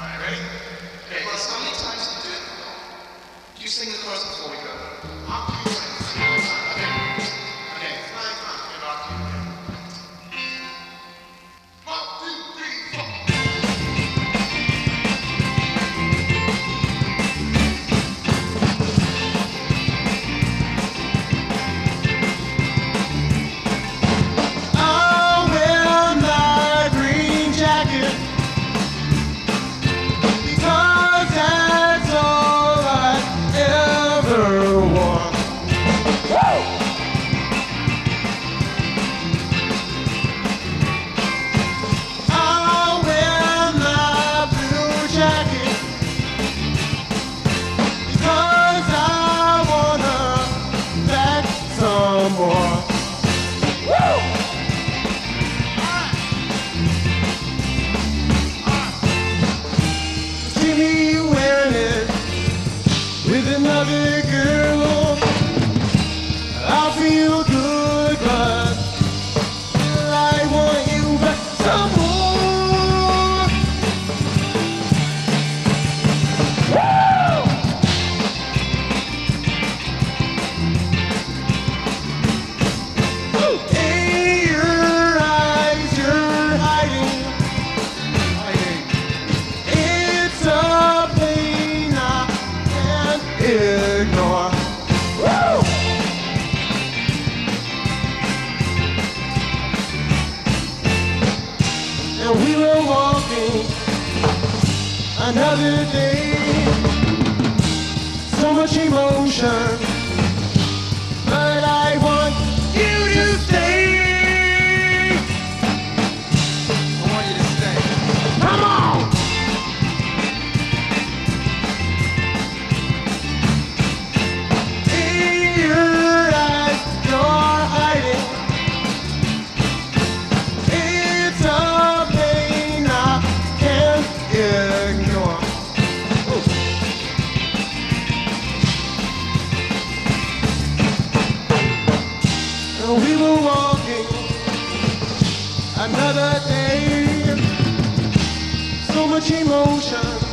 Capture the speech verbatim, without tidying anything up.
Alright, ready? Okay, well, how many times do you do it? Do you sing the chorus before we go? I'll do it. Okay. Okay, fine, fine. Okay, I'll do it. One, two, three, four. Another girl, I feel good, but I want you back some more. Woo! In your eyes, you're hiding, hiding. It's a pain I can't ignore. Woo! And we were walking another day, so much emotion, but I want you to stay. I want you to stay. Come on! We were walking another day, so much emotion.